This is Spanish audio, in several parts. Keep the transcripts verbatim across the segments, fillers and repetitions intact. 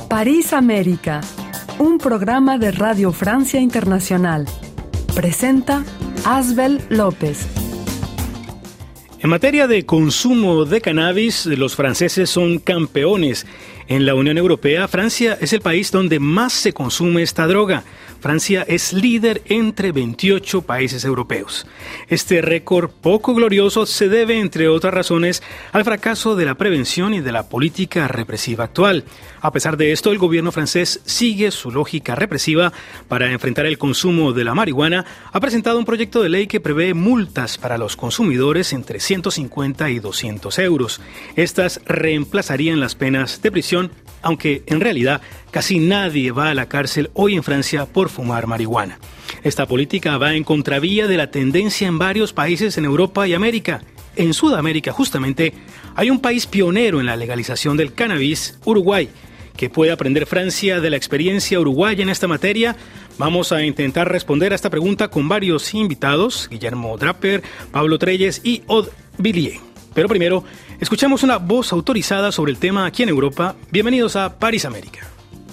París América, un programa de Radio Francia Internacional. Presenta Asbel López. En materia de consumo de cannabis, los franceses son campeones. En la Unión Europea, Francia es el país donde más se consume esta droga. Francia es líder entre veintiocho países europeos. Este récord poco glorioso se debe, entre otras razones, al fracaso de la prevención y de la política represiva actual. A pesar de esto, el gobierno francés sigue su lógica represiva para enfrentar el consumo de la marihuana. Ha presentado un proyecto de ley que prevé multas para los consumidores entre ciento cincuenta y doscientos euros. Estas reemplazarían las penas de prisión, aunque en realidad casi nadie va a la cárcel hoy en Francia por fumar marihuana. Esta política va en contravía de la tendencia en varios países en Europa y América. En Sudamérica, justamente, hay un país pionero en la legalización del cannabis, Uruguay. ¿Qué puede aprender Francia de la experiencia uruguaya en esta materia? Vamos a intentar responder a esta pregunta con varios invitados, Guillermo Draper, Pablo Treyes y Aude Villiers. Pero primero, escuchamos una voz autorizada sobre el tema aquí en Europa. Bienvenidos a París América.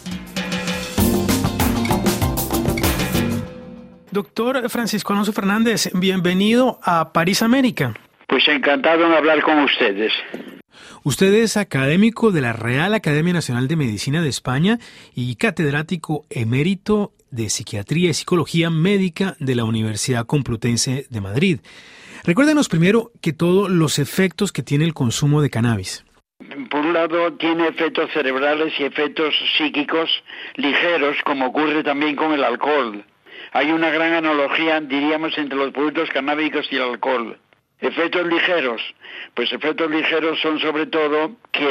Doctor Francisco Alonso Fernández, bienvenido a París América. Pues encantado en hablar con ustedes. Usted es académico de la Real Academia Nacional de Medicina de España y catedrático emérito de Psiquiatría y Psicología Médica de la Universidad Complutense de Madrid. Recuérdenos primero que todos los efectos que tiene el consumo de cannabis. Por un lado, tiene efectos cerebrales y efectos psíquicos ligeros, como ocurre también con el alcohol. Hay una gran analogía, diríamos, entre los productos canábicos y el alcohol. Efectos ligeros, pues efectos ligeros son sobre todo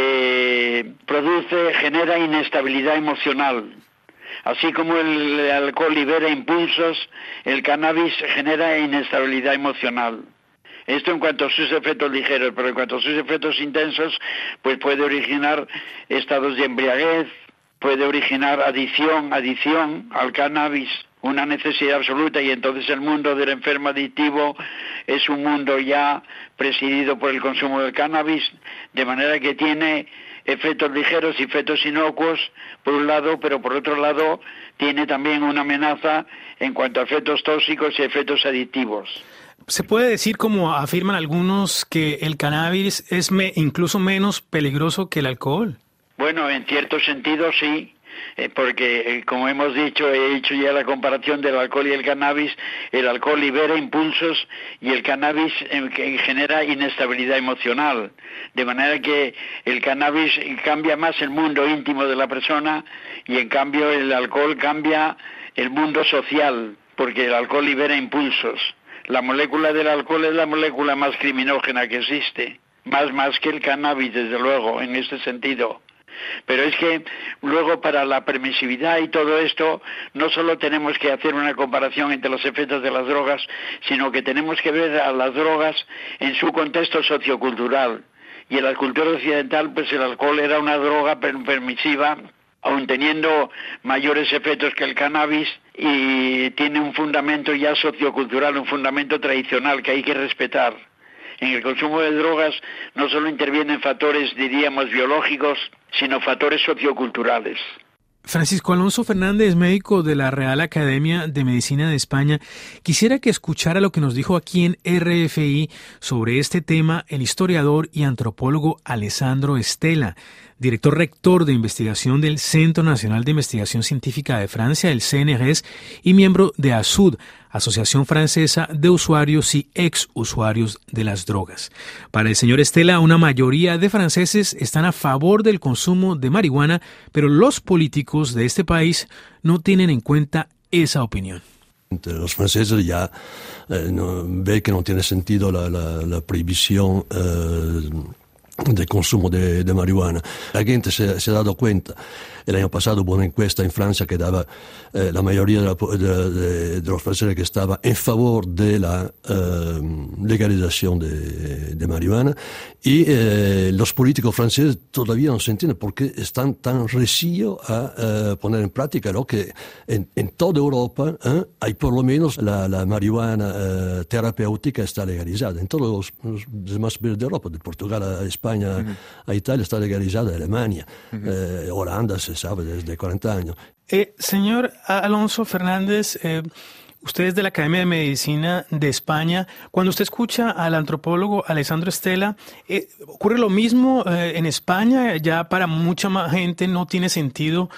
que produce, genera inestabilidad emocional. Así como el alcohol libera impulsos, el cannabis genera inestabilidad emocional. Esto en cuanto a sus efectos ligeros, pero en cuanto a sus efectos intensos, pues puede originar estados de embriaguez, puede originar adicción, adicción al cannabis, una necesidad absoluta, y entonces el mundo del enfermo adictivo es un mundo ya presidido por el consumo del cannabis, de manera que tiene efectos ligeros y efectos inocuos, por un lado, pero por otro lado tiene también una amenaza en cuanto a efectos tóxicos y efectos adictivos. ¿Se puede decir, como afirman algunos, que el cannabis es me, incluso menos peligroso que el alcohol? Bueno, en cierto sentido sí, eh, porque eh, como hemos dicho, he hecho ya la comparación del alcohol y el cannabis. El alcohol libera impulsos y el cannabis eh, que genera inestabilidad emocional, de manera que el cannabis cambia más el mundo íntimo de la persona y en cambio el alcohol cambia el mundo social, porque el alcohol libera impulsos. La molécula del alcohol es la molécula más criminógena que existe, más más que el cannabis, desde luego, en este sentido. Pero es que luego, para la permisividad y todo esto, no solo tenemos que hacer una comparación entre los efectos de las drogas, sino que tenemos que ver a las drogas en su contexto sociocultural. Y en la cultura occidental, pues el alcohol era una droga permisiva, aun teniendo mayores efectos que el cannabis, y tiene un fundamento ya sociocultural, un fundamento tradicional que hay que respetar. En el consumo de drogas no solo intervienen factores, diríamos, biológicos, sino factores socioculturales. Francisco Alonso Fernández, médico de la Real Academia de Medicina de España, quisiera que escuchara lo que nos dijo aquí en R F I sobre este tema el historiador y antropólogo Alessandro Stella, director rector de investigación del Centro Nacional de Investigación Científica de Francia, el C N R S, y miembro de ASUD, Asociación Francesa de Usuarios y Ex-Usuarios de las Drogas. Para el señor Stella, una mayoría de franceses están a favor del consumo de marihuana, pero los políticos de este país no tienen en cuenta esa opinión. Los franceses ya eh, no, ven que no tiene sentido la, la, la prohibición eh, del consumo de, de marihuana. La gente se, se ha dado cuenta. El año pasado hubo una encuesta en Francia que daba eh, la mayoría de, la, de, de, de los franceses que estaba en favor de la eh, legalización de, de marihuana, y eh, los políticos franceses todavía no se entienden por qué están tan recios a eh, poner en práctica lo que en, en toda Europa eh, hay por lo menos la, la marihuana eh, terapéutica está legalizada. En todos los, los demás países de Europa, de Portugal a España, uh-huh. a Italia está legalizada, Alemania, uh-huh. eh, Holanda se sabe desde cuarenta años. Eh, señor Alonso Fernández, eh, usted es de la Academia de Medicina de España. Cuando usted escucha al antropólogo Alessandro Stella, eh, ¿ocurre lo mismo eh, en España? Ya para mucha más gente no tiene sentido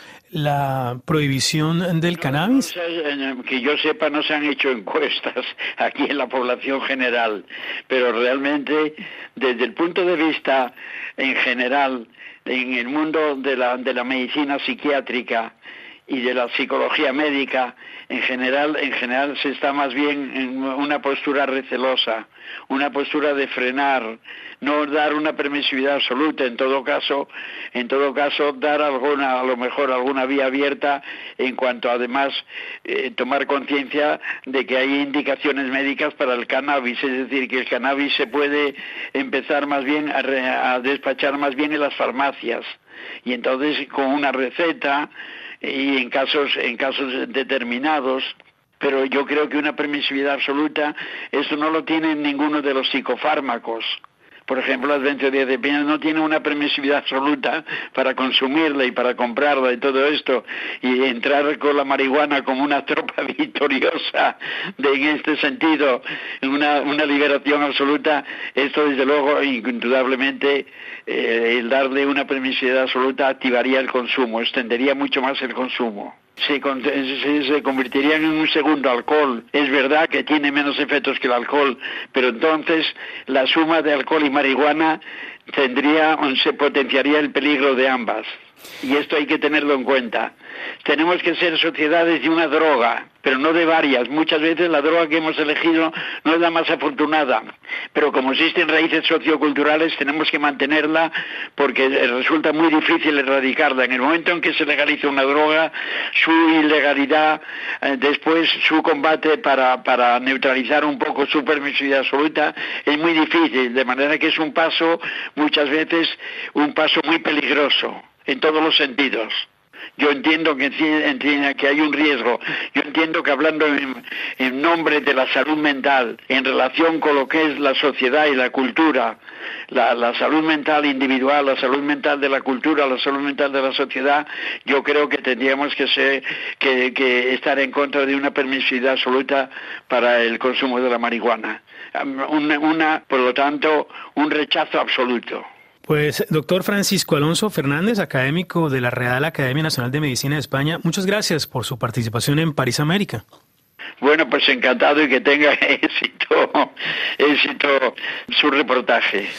la prohibición del no, cannabis. No, que yo sepa, no se han hecho encuestas aquí en la población general, pero realmente desde el punto de vista en general, en el mundo de la, de la medicina psiquiátrica y de la psicología médica, en general, en general se está más bien en una postura recelosa, una postura de frenar, no dar una permisividad absoluta, en todo caso, en todo caso dar alguna, a lo mejor alguna vía abierta en cuanto además eh, tomar conciencia de que hay indicaciones médicas para el cannabis, es decir, que el cannabis se puede empezar más bien a, re, a despachar más bien en las farmacias, y entonces con una receta y en casos en casos determinados, pero yo creo que una permisividad absoluta, eso no lo tienen ninguno de los psicofármacos. Por ejemplo, las benzodiazepinas no tienen una permisividad absoluta para consumirla y para comprarla y todo esto, y entrar con la marihuana como una tropa victoriosa de, en este sentido, una, una liberación absoluta. Esto desde luego, indudablemente, eh, el darle una permisividad absoluta activaría el consumo, extendería mucho más el consumo. Se, se, se convertirían en un segundo alcohol. Es verdad que tiene menos efectos que el alcohol, pero entonces la suma de alcohol y marihuana tendría, se potenciaría el peligro de ambas. Y esto hay que tenerlo en cuenta. Tenemos que ser sociedades de una droga, pero no de varias. Muchas veces la droga que hemos elegido no es la más afortunada, pero como existen raíces socioculturales tenemos que mantenerla porque resulta muy difícil erradicarla. En el momento en que se legaliza una droga, su ilegalidad, eh, después su combate para, para neutralizar un poco su permisividad absoluta es muy difícil, de manera que es un paso, muchas veces, un paso muy peligroso en todos los sentidos. Yo entiendo que, que hay un riesgo. Yo entiendo que hablando en, en nombre de la salud mental, en relación con lo que es la sociedad y la cultura, la, la salud mental individual, la salud mental de la cultura, la salud mental de la sociedad, yo creo que tendríamos que, ser, que, que estar en contra de una permisividad absoluta para el consumo de la marihuana. Una, una, por lo tanto, un rechazo absoluto. Pues, doctor Francisco Alonso Fernández, académico de la Real Academia Nacional de Medicina de España, muchas gracias por su participación en París América. Bueno, pues encantado y que tenga éxito, éxito su reportaje.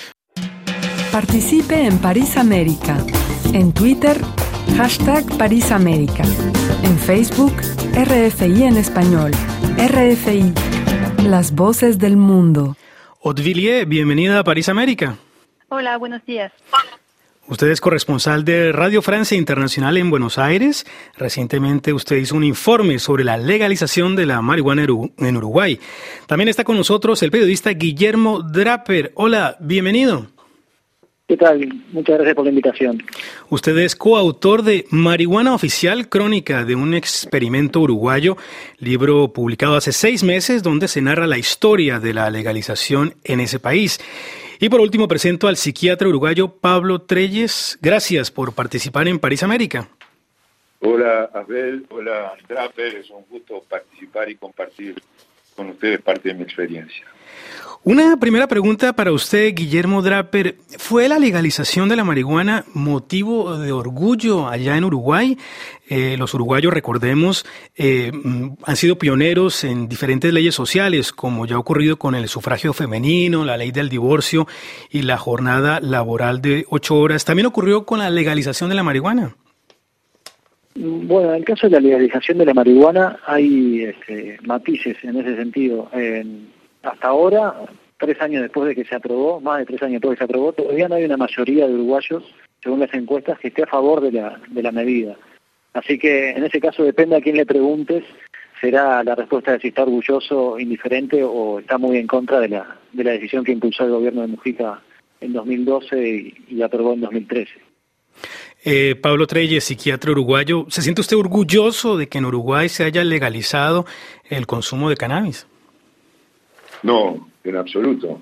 Participe en París América. En Twitter, hashtag París América. En Facebook, R F I en español. R F I, las voces del mundo. Otvilliers, bienvenida a París América. Hola, buenos días. Usted es corresponsal de Radio Francia Internacional en Buenos Aires. Recientemente usted hizo un informe sobre la legalización de la marihuana en Uruguay. También está con nosotros el periodista Guillermo Draper. Hola, bienvenido. ¿Qué tal? Muchas gracias por la invitación. Usted es coautor de Marihuana Oficial, crónica de un experimento uruguayo, libro publicado hace seis meses donde se narra la historia de la legalización en ese país. Y por último presento al psiquiatra uruguayo Pablo Trelles. Gracias por participar en París América. Hola Asbel, hola Draper, es un gusto participar y compartir con ustedes parte de mi experiencia. Una primera pregunta para usted, Guillermo Draper. ¿Fue la legalización de la marihuana motivo de orgullo allá en Uruguay? Eh, los uruguayos, recordemos, eh, han sido pioneros en diferentes leyes sociales, como ya ha ocurrido con el sufragio femenino, la ley del divorcio y la jornada laboral de ocho horas. ¿También ocurrió con la legalización de la marihuana? Bueno, en el caso de la legalización de la marihuana hay este, matices en ese sentido. Eh, hasta ahora, tres años después de que se aprobó, más de tres años después de que se aprobó, todavía no hay una mayoría de uruguayos, según las encuestas, que esté a favor de la, de la medida. Así que en ese caso depende a quién le preguntes, será la respuesta de si está orgulloso, indiferente o está muy en contra de la, de la decisión que impulsó el gobierno de Mujica en dos mil doce y, y aprobó en dos mil trece. Eh, Pablo Trelles, psiquiatra uruguayo, ¿se siente usted orgulloso de que en Uruguay se haya legalizado el consumo de cannabis? No, en absoluto.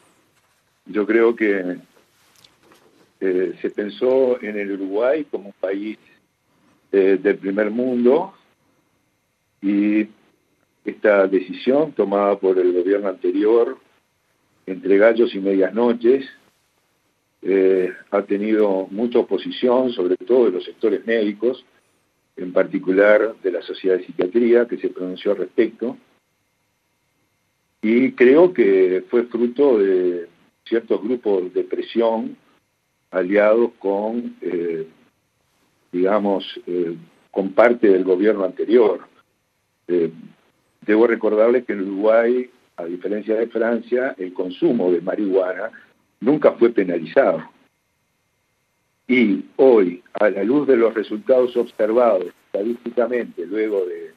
Yo creo que eh, se pensó en el Uruguay como un país eh, del primer mundo, y esta decisión tomada por el gobierno anterior, entre gallos y medias noches, eh, ha tenido mucha oposición, sobre todo de los sectores médicos, en particular de la Sociedad de Psiquiatría, que se pronunció al respecto, y creo que fue fruto de ciertos grupos de presión aliados con, eh, digamos, eh, con parte del gobierno anterior. Eh, debo recordarles que en Uruguay, a diferencia de Francia, el consumo de marihuana nunca fue penalizado. Y hoy, a la luz de los resultados observados estadísticamente, luego de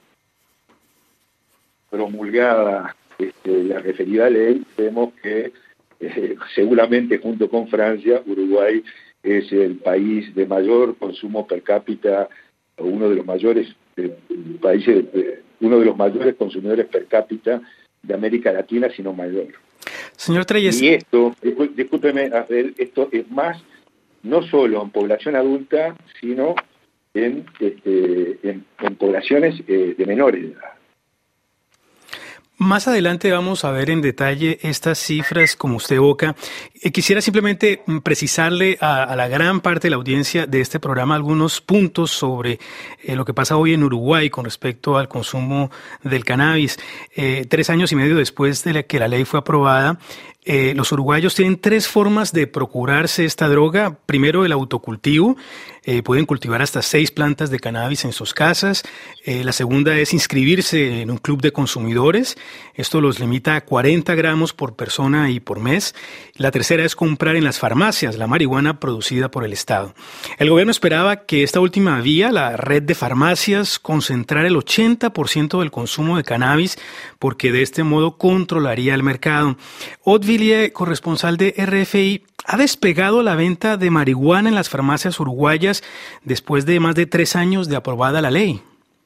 promulgada este, la referida ley, vemos que eh, seguramente junto con Francia, Uruguay es el país de mayor consumo per cápita, uno de los mayores eh, países, eh, uno de los mayores consumidores per cápita de América Latina, sino mayor. Señor Treyes. Y esto, discúlpeme, Abel, esto es más, no solo en población adulta, sino en, este, en, en poblaciones eh, de menores edad. Más adelante vamos a ver en detalle estas cifras como usted evoca. Eh, quisiera simplemente precisarle a, a la gran parte de la audiencia de este programa algunos puntos sobre eh, lo que pasa hoy en Uruguay con respecto al consumo del cannabis. Eh, tres años y medio después de la, que la ley fue aprobada, eh, los uruguayos tienen tres formas de procurarse esta droga. Primero, el autocultivo. Eh, pueden cultivar hasta seis plantas de cannabis en sus casas. Eh, la segunda es inscribirse en un club de consumidores. Esto los limita a cuarenta gramos por persona y por mes. La tercera es comprar en las farmacias la marihuana producida por el Estado. El gobierno esperaba que esta última vía, la red de farmacias, concentrara el ochenta por ciento del consumo de cannabis, porque de este modo controlaría el mercado. Aude Villiers, corresponsal de R F I, ¿ha despegado la venta de marihuana en las farmacias uruguayas después de más de tres años de aprobada la ley?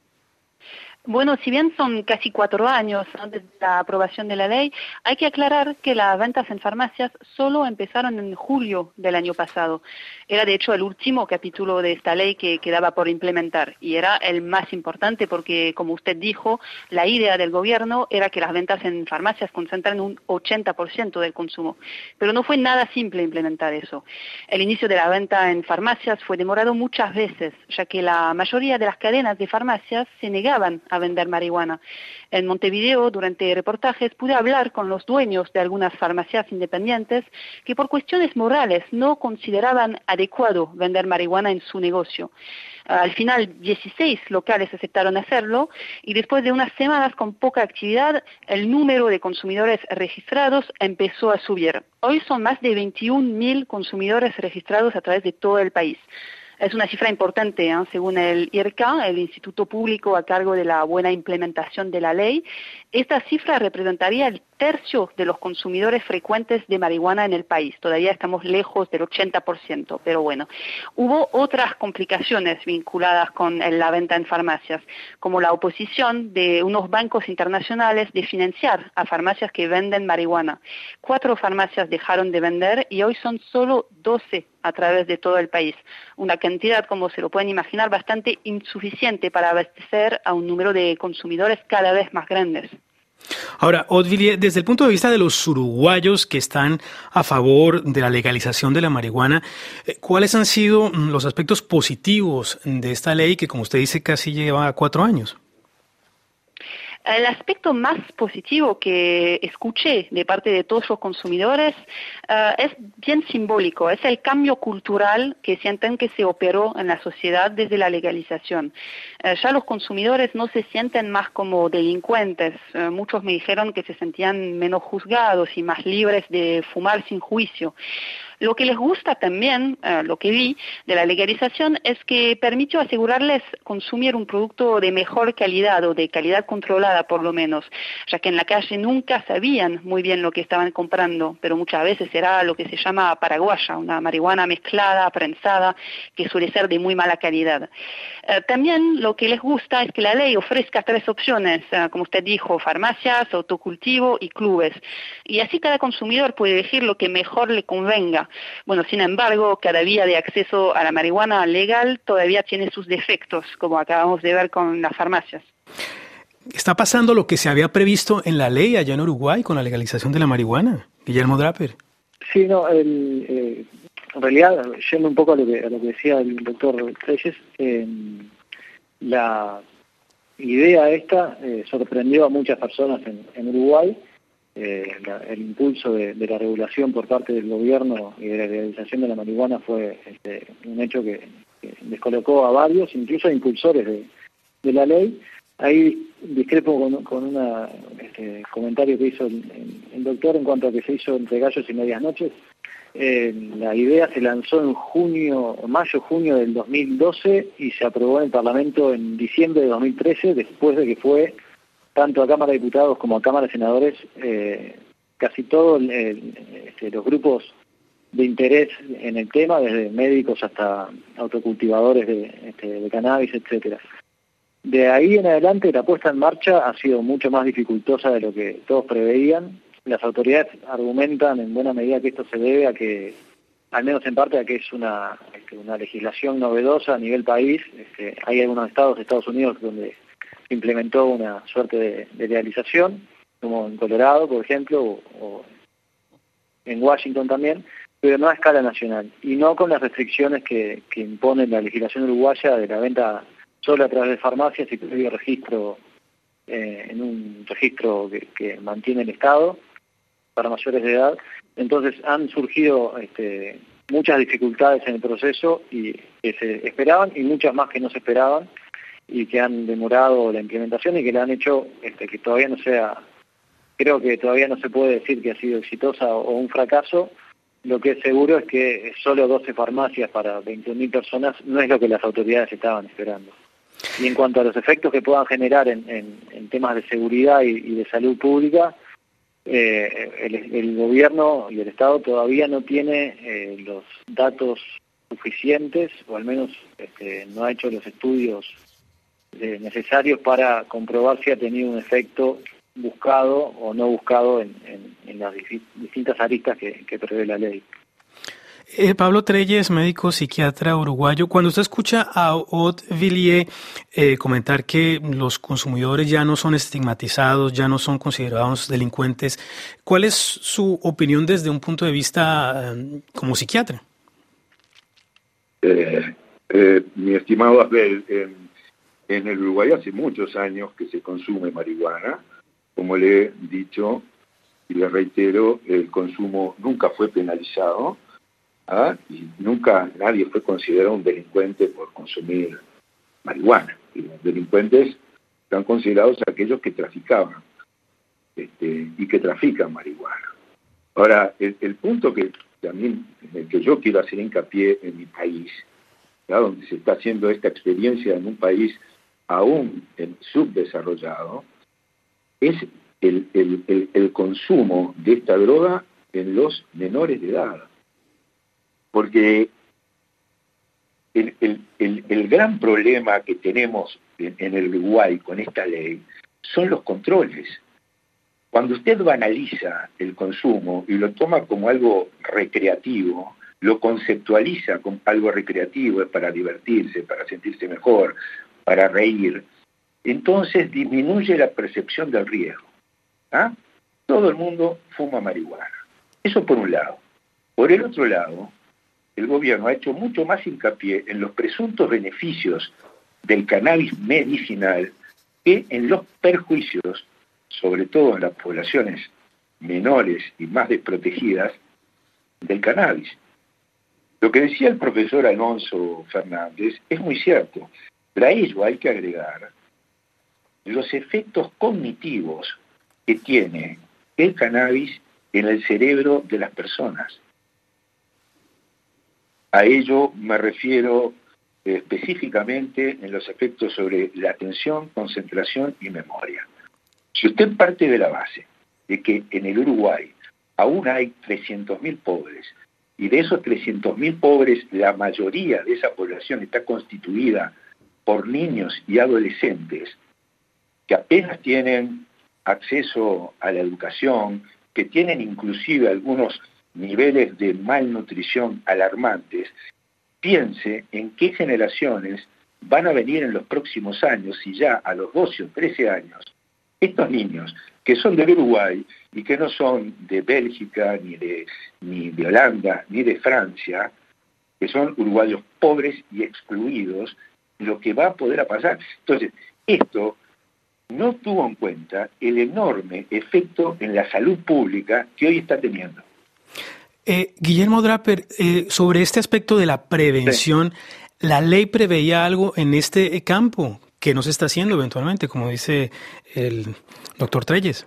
Bueno, si bien son casi cuatro años antes de la aprobación de la ley, hay que aclarar que las ventas en farmacias solo empezaron en julio del año pasado. Era de hecho el último capítulo de esta ley que quedaba por implementar y era el más importante porque, como usted dijo, la idea del gobierno era que las ventas en farmacias concentran un ochenta por ciento del consumo. Pero no fue nada simple implementar eso. El inicio de la venta en farmacias fue demorado muchas veces, ya que la mayoría de las cadenas de farmacias se negaban a vender marihuana. En Montevideo, durante reportajes, pude hablar con los dueños de algunas farmacias independientes que por cuestiones morales no consideraban adecuado vender marihuana en su negocio. Al final, dieciséis locales aceptaron hacerlo y después de unas semanas con poca actividad, el número de consumidores registrados empezó a subir. Hoy son más de veintiún mil consumidores registrados a través de todo el país. Es una cifra importante, ¿eh? Según el I R C A, el Instituto Público a cargo de la buena implementación de la ley. Esta cifra representaría el tercio de los consumidores frecuentes de marihuana en el país. Todavía estamos lejos del ochenta por ciento, pero bueno. Hubo otras complicaciones vinculadas con la venta en farmacias, como la oposición de unos bancos internacionales de financiar a farmacias que venden marihuana. Cuatro farmacias dejaron de vender y hoy son solo doce a través de todo el país. Una cantidad, como se lo pueden imaginar, bastante insuficiente para abastecer a un número de consumidores cada vez más grandes. Ahora, Aude Villiers, desde el punto de vista de los uruguayos que están a favor de la legalización de la marihuana, ¿cuáles han sido los aspectos positivos de esta ley que, como usted dice, casi lleva cuatro años? El aspecto más positivo que escuché de parte de todos los consumidores uh, es bien simbólico, es el cambio cultural que sienten que se operó en la sociedad desde la legalización. Uh, ya los consumidores no se sienten más como delincuentes, uh, muchos me dijeron que se sentían menos juzgados y más libres de fumar sin juicio. Lo que les gusta también, uh, lo que vi de la legalización, es que permitió asegurarles consumir un producto de mejor calidad o de calidad controlada por lo menos, ya que en la calle nunca sabían muy bien lo que estaban comprando, pero muchas veces era lo que se llama paraguaya, una marihuana mezclada, prensada, que suele ser de muy mala calidad. Uh, también lo que les gusta es que la ley ofrezca tres opciones, uh, como usted dijo, farmacias, autocultivo y clubes, y así cada consumidor puede elegir lo que mejor le convenga. Bueno, sin embargo, cada vía de acceso a la marihuana legal todavía tiene sus defectos, como acabamos de ver con las farmacias. ¿Está pasando lo que se había previsto en la ley allá en Uruguay con la legalización de la marihuana? Guillermo Draper. Sí, no, el, eh, en realidad, yendo un poco a lo que, a lo que decía el doctor Treyes, eh, la idea esta eh, sorprendió a muchas personas en, en Uruguay. Eh, la, el impulso de, de la regulación por parte del gobierno y de la legalización de la marihuana fue este, un hecho que, que descolocó a varios, incluso a impulsores de, de la ley. Ahí discrepo con, con un este, comentario que hizo el, el doctor en cuanto a que se hizo entre gallos y medias noches. Eh, la idea se lanzó en junio, mayo, junio del dos mil doce y se aprobó en el Parlamento en diciembre de dos mil trece, después de que fue tanto a Cámara de Diputados como a Cámara de Senadores, eh, casi todos este, los grupos de interés en el tema, desde médicos hasta autocultivadores de, este, de cannabis, etcétera. De ahí en adelante la puesta en marcha ha sido mucho más dificultosa de lo que todos preveían. Las autoridades argumentan en buena medida que esto se debe a que, al menos en parte, a que es una, este, una legislación novedosa a nivel país. Este, hay algunos estados de Estados Unidos donde se implementó una suerte de, de legalización, como en Colorado, por ejemplo, o, o en Washington también, pero no a escala nacional, y no con las restricciones que, que impone la legislación uruguaya de la venta solo a través de farmacias y previo registro eh, en un registro que, que mantiene el Estado para mayores de edad. Entonces han surgido este, muchas dificultades en el proceso y que se esperaban y muchas más que no se esperaban y que han demorado la implementación y que la han hecho este, que todavía no sea, creo que todavía no se puede decir que ha sido exitosa o, o un fracaso. Lo que es seguro es que solo doce farmacias para veintiún mil personas no es lo que las autoridades estaban esperando. Y en cuanto a los efectos que puedan generar en, en, en temas de seguridad y, y de salud pública, eh, el, el gobierno y el Estado todavía no tiene eh, los datos suficientes, o al menos este, no ha hecho los estudios eh, necesarios para comprobar si ha tenido un efecto buscado o no buscado en, en, en las distintas aristas que, que prevé la ley. Eh, Pablo Treyes, médico psiquiatra uruguayo, cuando usted escucha a Aude Villiers eh, comentar que los consumidores ya no son estigmatizados, ya no son considerados delincuentes, ¿cuál es su opinión desde un punto de vista eh, como psiquiatra? Eh, eh, mi estimado Abel, en, en el Uruguay hace muchos años que se consume marihuana. Como le he dicho y le reitero, el consumo nunca fue penalizado. ¿Ah? Y nunca nadie fue considerado un delincuente por consumir marihuana. Y los delincuentes están considerados aquellos que traficaban este, y que trafican marihuana. Ahora, el, el punto que también en el que yo quiero hacer hincapié en mi país, ¿ya? Donde se está haciendo esta experiencia en un país aún en subdesarrollado, es el, el, el, el consumo de esta droga en los menores de edad. Porque el, el, el, el gran problema que tenemos en, en el Uruguay con esta ley son los controles. Cuando usted banaliza el consumo y lo toma como algo recreativo, lo conceptualiza como algo recreativo, es para divertirse, para sentirse mejor, para reír, entonces disminuye la percepción del riesgo. ¿Ah? Todo el mundo fuma marihuana. Eso por un lado. Por el otro lado, el gobierno ha hecho mucho más hincapié en los presuntos beneficios del cannabis medicinal que en los perjuicios, sobre todo en las poblaciones menores y más desprotegidas, del cannabis. Lo que decía el profesor Alonso Fernández es muy cierto, pero a ello hay que agregar los efectos cognitivos que tiene el cannabis en el cerebro de las personas. A ello me refiero eh, específicamente en los efectos sobre la atención, concentración y memoria. Si usted parte de la base de que en el Uruguay aún hay trescientos mil pobres, y de esos trescientos mil pobres la mayoría de esa población está constituida por niños y adolescentes que apenas tienen acceso a la educación, que tienen inclusive algunos niveles de malnutrición alarmantes, piense en qué generaciones van a venir en los próximos años, y ya a los doce o trece años, estos niños que son del Uruguay y que no son de Bélgica, ni de, ni de Holanda, ni de Francia, que son uruguayos pobres y excluidos, lo que va a poder pasar. Entonces, esto no tuvo en cuenta el enorme efecto en la salud pública que hoy está teniendo. Eh, Guillermo Draper, eh, sobre este aspecto de la prevención, sí. ¿La ley preveía algo en este campo que no se está haciendo eventualmente, como dice el doctor Trelles?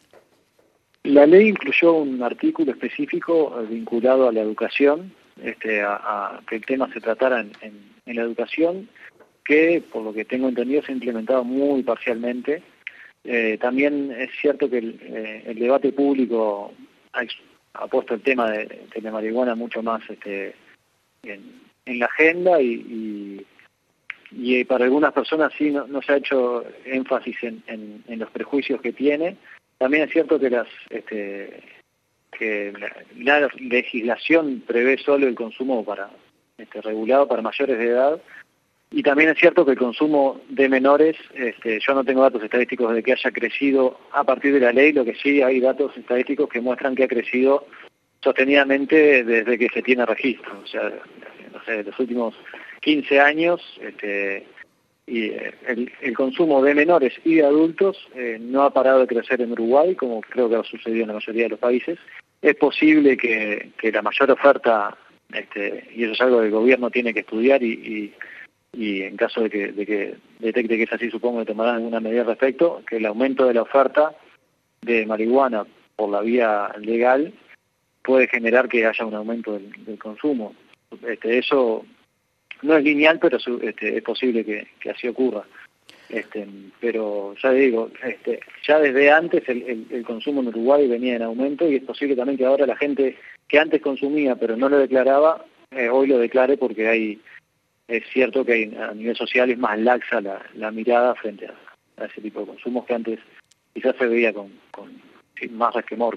La ley incluyó un artículo específico vinculado a la educación, este, a, a que el tema se tratara en, en, en la educación, que por lo que tengo entendido se ha implementado muy parcialmente. Eh, también es cierto que el, eh, el debate público ha, ha puesto el tema de, de la marihuana mucho más este, en, en la agenda y, y, y para algunas personas sí no, no se ha hecho énfasis en, en, en los prejuicios que tiene. También es cierto que las este, que la, la legislación prevé solo el consumo para este, regulado para mayores de edad. Y también es cierto que el consumo de menores, este, yo no tengo datos estadísticos de que haya crecido a partir de la ley, lo que sí hay datos estadísticos que muestran que ha crecido sostenidamente desde que se tiene registro. O sea, no sé, los últimos quince años, este, y el, el consumo de menores y de adultos eh, no ha parado de crecer en Uruguay, como creo que ha sucedido en la mayoría de los países. Es posible que, que la mayor oferta, este, y eso es algo que el gobierno tiene que estudiar y... y y en caso de que, de que detecte que es así, supongo que tomarán alguna medida al respecto, que el aumento de la oferta de marihuana por la vía legal puede generar que haya un aumento del, del consumo. Este, eso no es lineal, pero este, es posible que, que así ocurra. Este, pero ya digo, este, ya desde antes el, el, el consumo en Uruguay venía en aumento y es posible también que ahora la gente que antes consumía pero no lo declaraba, eh, hoy lo declare porque hay... Es cierto que hay, a nivel social es más laxa la, la mirada frente a, a ese tipo de consumos que antes quizás se veía con, con más resquemor.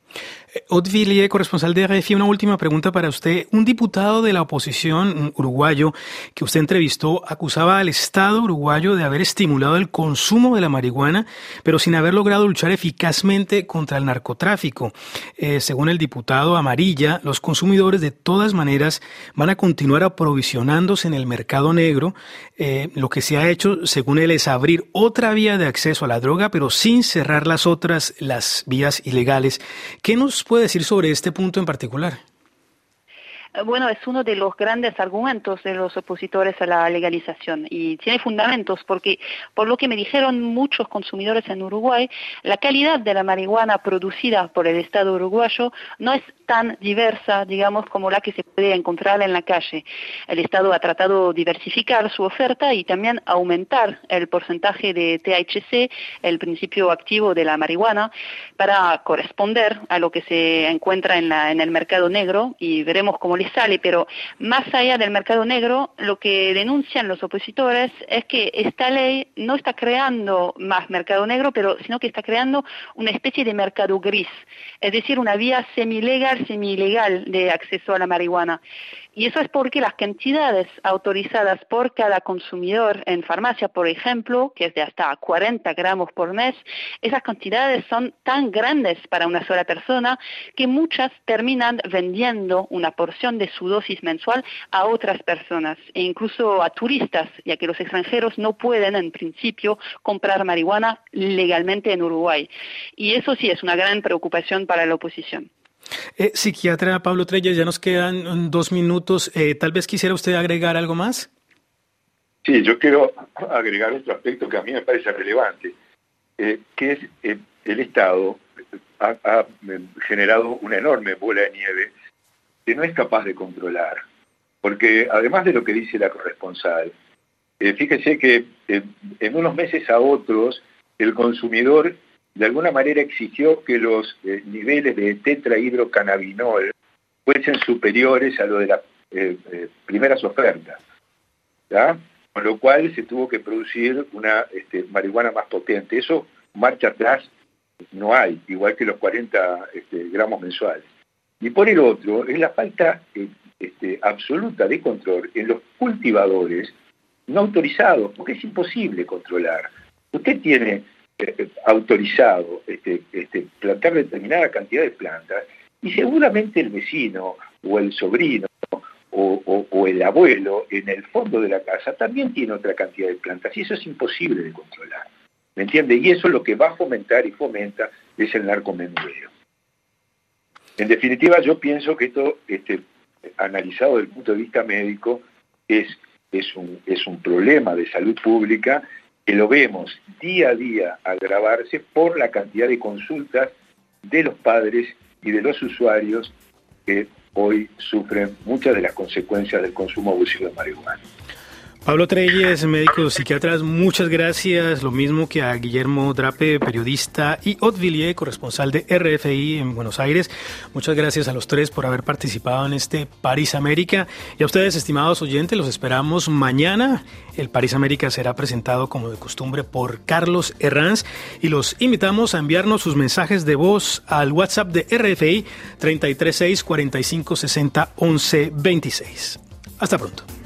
Aude Villiers, corresponsal de R F I, una última pregunta para usted. Un diputado de la oposición uruguayo que usted entrevistó acusaba al Estado uruguayo de haber estimulado el consumo de la marihuana, pero sin haber logrado luchar eficazmente contra el narcotráfico. Eh, según el diputado Amarilla, los consumidores de todas maneras van a continuar aprovisionándose en el mercado negro. Eh, lo que se ha hecho, según él, es abrir otra vía de acceso a la droga, pero sin cerrar las otras, las vías ilegales. ¿Qué nos puede decir sobre este punto en particular? Bueno, es uno de los grandes argumentos de los opositores a la legalización y tiene fundamentos porque, por lo que me dijeron muchos consumidores en Uruguay, la calidad de la marihuana producida por el Estado uruguayo no es tan diversa, digamos, como la que se puede encontrar en la calle. El Estado ha tratado de diversificar su oferta y también aumentar el porcentaje de T H C, el principio activo de la marihuana, para corresponder a lo que se encuentra en, la, en el mercado negro y veremos cómo le sale, pero más allá del mercado negro, lo que denuncian los opositores es que esta ley no está creando más mercado negro, pero sino que está creando una especie de mercado gris, es decir, una vía semilegal, semi-ilegal de acceso a la marihuana. Y eso es porque las cantidades autorizadas por cada consumidor en farmacia, por ejemplo, que es de hasta cuarenta gramos por mes, esas cantidades son tan grandes para una sola persona que muchas terminan vendiendo una porción de su dosis mensual a otras personas e incluso a turistas, ya que los extranjeros no pueden en principio comprar marihuana legalmente en Uruguay. Y eso sí es una gran preocupación para la oposición. Eh, psiquiatra Pablo Trelles, ya nos quedan dos minutos. Eh, tal vez quisiera usted agregar algo más. Sí, yo quiero agregar otro aspecto que a mí me parece relevante, eh, que es eh, el Estado ha, ha generado una enorme bola de nieve que no es capaz de controlar, porque además de lo que dice la corresponsal, eh, fíjese que eh, en unos meses a otros el consumidor de alguna manera exigió que los eh, niveles de tetrahidrocannabinol fuesen superiores a lo de las eh, eh, primeras ofertas, ¿ya? Con lo cual se tuvo que producir una este, marihuana más potente. Eso, marcha atrás, no hay, igual que los cuarenta este, gramos mensuales. Y por el otro, es la falta eh, este, absoluta de control en los cultivadores no autorizados, porque es imposible controlar. Usted tiene eh, autorizado este, este, plantar determinada cantidad de plantas y seguramente el vecino o el sobrino o, o, o el abuelo en el fondo de la casa también tiene otra cantidad de plantas y eso es imposible de controlar. ¿Me entiende? Y eso lo que va a fomentar y fomenta es el narcomenudeo. En definitiva, yo pienso que esto, este, analizado desde el punto de vista médico, es, es, un, es un problema de salud pública que lo vemos día a día agravarse por la cantidad de consultas de los padres y de los usuarios que hoy sufren muchas de las consecuencias del consumo abusivo de marihuana. Pablo Treyes, médico psiquiatra, muchas gracias. Lo mismo que a Guillermo Drape, periodista, y Aude Villiers, corresponsal de R F I en Buenos Aires. Muchas gracias a los tres por haber participado en este París América. Y a ustedes, estimados oyentes, los esperamos mañana. El París América será presentado, como de costumbre, por Carlos Herranz. Y los invitamos a enviarnos sus mensajes de voz al WhatsApp de R F I treinta y tres seis, cuarenta y cinco sesenta, once veintiséis. Hasta pronto.